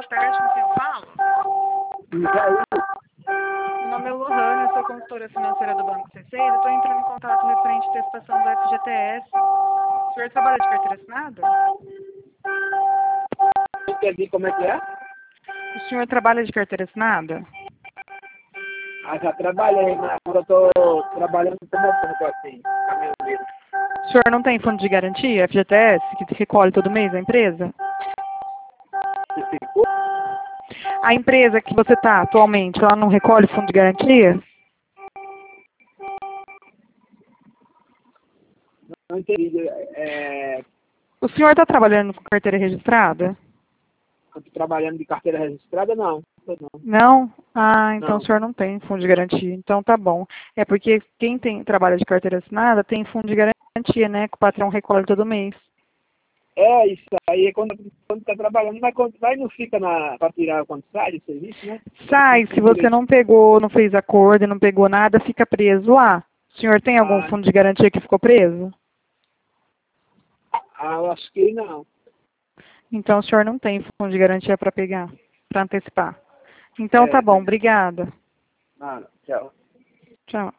boa tarde, com quem eu falo? Meu nome é Lohane, eu sou consultora financeira do Banco C6. Eu estou entrando em contato referente à testação do FGTS. O senhor trabalha de carteira assinada? Entendi como é que é? O senhor trabalha de carteira assinada? Ah, já trabalhei, mas agora eu estou trabalhando como banco assim, caminhoneiro. O senhor não tem fundo de garantia, FGTS, que recolhe todo mês a empresa? A empresa que você está atualmente, ela não recolhe fundo de garantia? Não entendi. O senhor está trabalhando com carteira registrada? Eu tô trabalhando de carteira registrada, não. Não. Não? Ah, então Não. o senhor não tem fundo de garantia. Então tá bom. É porque quem trabalha de carteira assinada tem fundo de garantia, né? Que o patrão recolhe todo mês. É, isso aí, quando está trabalhando, vai não fica para tirar quando sai do serviço, né? Sai, se você não pegou, não fez acordo, não pegou nada, fica preso lá. O senhor tem algum Ah, fundo de garantia que ficou preso? eu acho que não. Então o senhor não tem fundo de garantia para pegar, para antecipar. Então tá bom, obrigada. Nada, tchau. Tchau.